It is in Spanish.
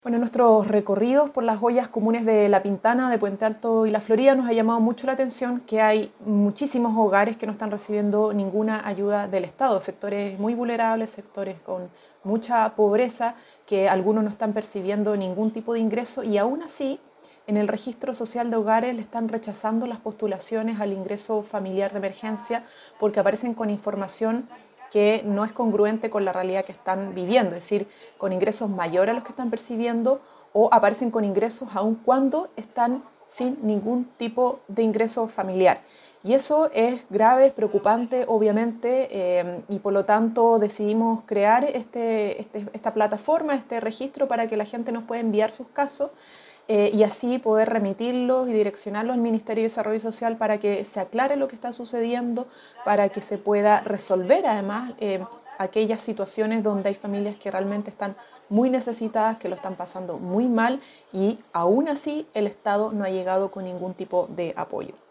Bueno, nuestros recorridos por las ollas comunes de La Pintana, de Puente Alto y La Florida nos ha llamado mucho la atención que hay muchísimos hogares que no están recibiendo ninguna ayuda del Estado, sectores muy vulnerables, sectores con mucha pobreza, que algunos no están percibiendo ningún tipo de ingreso y aún así en el registro social de hogares le están rechazando las postulaciones al ingreso familiar de emergencia porque aparecen con información que no es congruente con la realidad que están viviendo, es decir, con ingresos mayores a los que están percibiendo o aparecen con ingresos aun cuando están sin ningún tipo de ingreso familiar. Y eso es grave, es preocupante, obviamente, y por lo tanto decidimos crear esta plataforma, este registro para que la gente nos pueda enviar sus casos y así poder remitirlos y direccionarlos al Ministerio de Desarrollo Social para que se aclare lo que está sucediendo, para que se pueda resolver además aquellas situaciones donde hay familias que realmente están muy necesitadas, que lo están pasando muy mal y aún así el Estado no ha llegado con ningún tipo de apoyo.